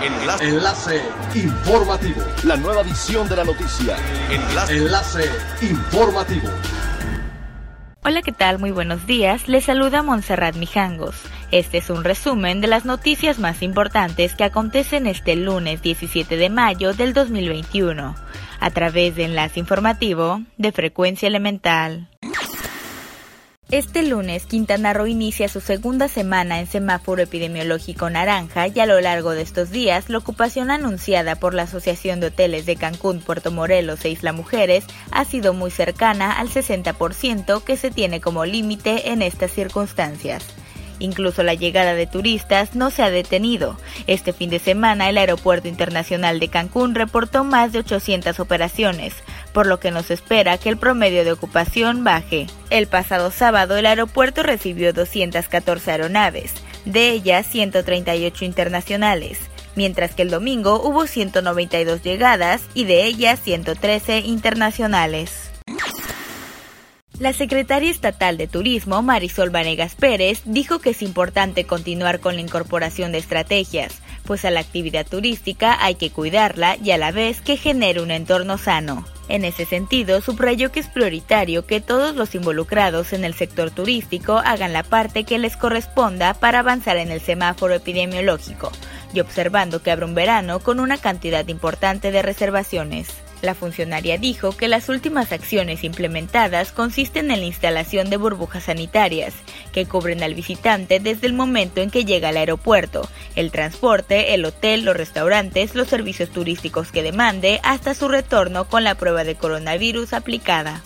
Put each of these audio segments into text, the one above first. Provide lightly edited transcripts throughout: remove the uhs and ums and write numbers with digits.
Enlace informativo. La nueva edición de la noticia. Enlace informativo. Hola, ¿qué tal? Muy buenos días. Les saluda Montserrat Mijangos. Este es un resumen de las noticias más importantes que acontecen este lunes 17 de mayo del 2021, a través de Enlace Informativo de Frecuencia Elemental. Este lunes, Quintana Roo inicia su segunda semana en semáforo epidemiológico naranja y a lo largo de estos días, la ocupación anunciada por la Asociación de Hoteles de Cancún, Puerto Morelos e Isla Mujeres ha sido muy cercana al 60% que se tiene como límite en estas circunstancias. Incluso la llegada de turistas no se ha detenido. Este fin de semana, el Aeropuerto Internacional de Cancún reportó más de 800 operaciones, por lo que nos espera que el promedio de ocupación baje. El pasado sábado, el aeropuerto recibió 214 aeronaves, de ellas 138 internacionales, mientras que el domingo hubo 192 llegadas y de ellas 113 internacionales. La secretaria estatal de Turismo, Marisol Vanegas Pérez, dijo que es importante continuar con la incorporación de estrategias, pues a la actividad turística hay que cuidarla y a la vez que genere un entorno sano. En ese sentido, subrayó que es prioritario que todos los involucrados en el sector turístico hagan la parte que les corresponda para avanzar en el semáforo epidemiológico, y observando que habrá un verano con una cantidad importante de reservaciones. La funcionaria dijo que las últimas acciones implementadas consisten en la instalación de burbujas sanitarias, que cubren al visitante desde el momento en que llega al aeropuerto, el transporte, el hotel, los restaurantes, los servicios turísticos que demande, hasta su retorno con la prueba de coronavirus aplicada.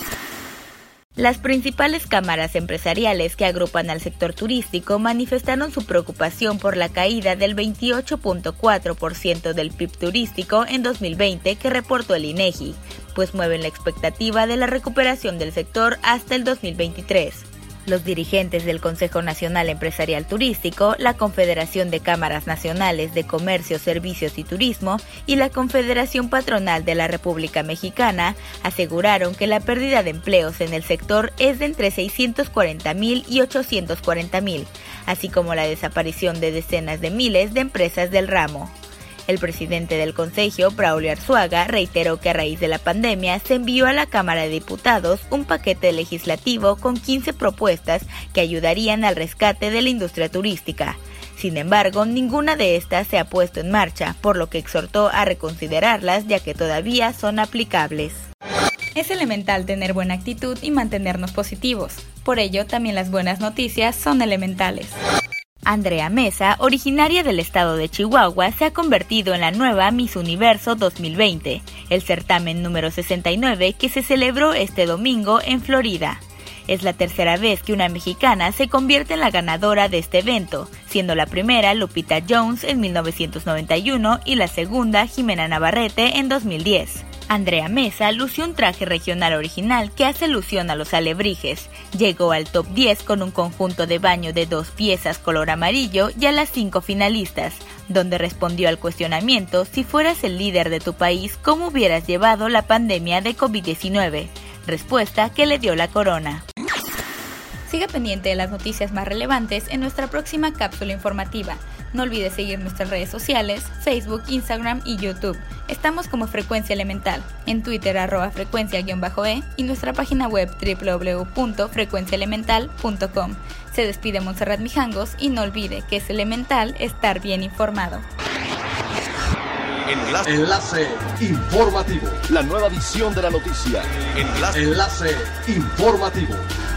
Las principales cámaras empresariales que agrupan al sector turístico manifestaron su preocupación por la caída del 28.4% del PIB turístico en 2020 que reportó el INEGI, pues mueven la expectativa de la recuperación del sector hasta el 2023. Los dirigentes del Consejo Nacional Empresarial Turístico, la Confederación de Cámaras Nacionales de Comercio, Servicios y Turismo y la Confederación Patronal de la República Mexicana aseguraron que la pérdida de empleos en el sector es de entre 640,000 y 840,000, así como la desaparición de decenas de miles de empresas del ramo. El presidente del Consejo, Braulio Arzuaga, reiteró que a raíz de la pandemia se envió a la Cámara de Diputados un paquete legislativo con 15 propuestas que ayudarían al rescate de la industria turística. Sin embargo, ninguna de estas se ha puesto en marcha, por lo que exhortó a reconsiderarlas ya que todavía son aplicables. Es elemental tener buena actitud y mantenernos positivos. Por ello, también las buenas noticias son elementales. Andrea Mesa, originaria del estado de Chihuahua, se ha convertido en la nueva Miss Universo 2020, el certamen número 69 que se celebró este domingo en Florida. Es la tercera vez que una mexicana se convierte en la ganadora de este evento, siendo la primera Lupita Jones en 1991 y la segunda Jimena Navarrete en 2010. Andrea Mesa lució un traje regional original que hace alusión a los alebrijes. Llegó al top 10 con un conjunto de baño de 2 piezas color amarillo y a las 5 finalistas, donde respondió al cuestionamiento: si fueras el líder de tu país, ¿cómo hubieras llevado la pandemia de COVID-19? Respuesta que le dio la corona. Siga pendiente de las noticias más relevantes en nuestra próxima cápsula informativa. No olvides seguir nuestras redes sociales, Facebook, Instagram y YouTube. Estamos como Frecuencia Elemental, en Twitter @frecuencia_e y nuestra página web www.frecuenciaelemental.com. Se despide Montserrat Mijangos y no olvide que es elemental estar bien informado. Enlace informativo. La nueva edición de la noticia. Enlace informativo.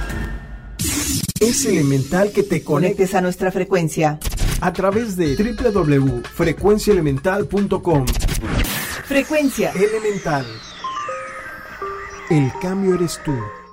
Es elemental que te conectes a nuestra frecuencia a través de www.frecuenciaelemental.com. Frecuencia Elemental. El cambio eres tú.